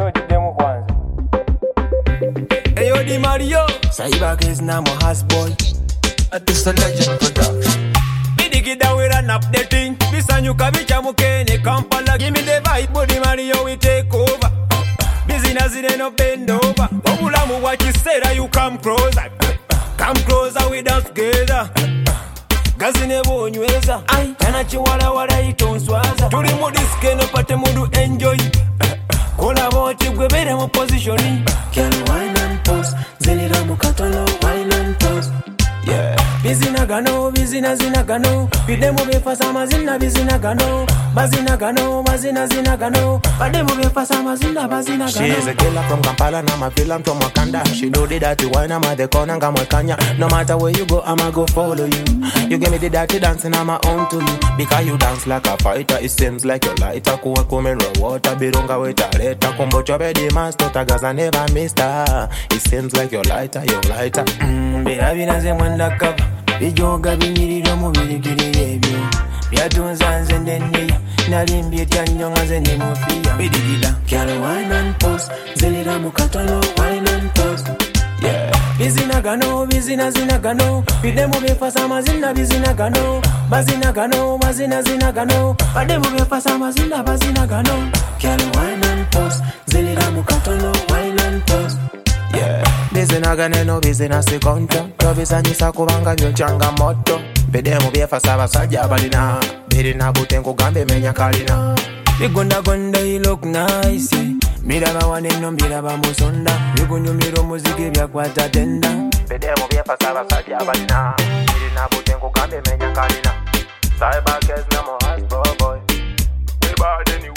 So jidemu kwanza. Ayo Di Mario, Cyber is now my house boy. This a legend production. Bidigida we run up the thing. Bisanyuka bicha mukene Kampala. Give me the vibe, Di Mario we take over. Business in no bend over. Obulamu what you said, you come closer. Come closer, we dance together. Gazine bonyweza. Yana chiwala wala itonswaza. Tuli mu diske no pate mudu enjoy. Kola boti gwe bere mu positioning. Can wine and toast. Zenira mukatolo wine and toast. Yeah. Bizina gano, bizina zina gano. Bidemu befasa mazina bizina gano. Bazina gano, bazina zina gano. Bademu befasa mazina bazina gano. She is a killer from Kampala, and I'm a villain from Wakanda. She know the dirty wine, I'm at the corner, I'm a Kenya. No matter where you go, I'ma go follow you. You give me the dirty dancing, I'm own to you. Because you dance like a fighter, it seems like you're lighter. Kuwa kume raw water, birunga weta leta. Kumbo chobe di master, tagaza never mister. It seems like you're lighter, Birabina ze mwenda kava. Bijoga binyiriro mu birigiri ebyo. Byatunza nze ndenyeya. Nalimbi etyanyo nga ze ne mufiya. Bidigida. Can wine and toast. Zenira mukatolo wine and toast. Yeah. Bizina gano, bizina zina gano. Bidemu befasa mazina bizina gano. Bazina gano, bazina zina gano. Bademu befasa mazina bazina gano. Can wine and toast. Zenira mukatolo wine and toast. Yeah. Bizina gane no bizina sikonto. Tobisanyisa kubanga byochanga moto. Bedemu byefasa basajja balina. Birina butengu gambe menya kalina. Bigonda gonda you look nice. Miraba waneno miraba musonda. Bigunyumiro muziki byakwata tenda. Bedemu byefasa basajja balina. Birina butengu gambe menya kalina. Cyber is no more husband boy. We bad anyway.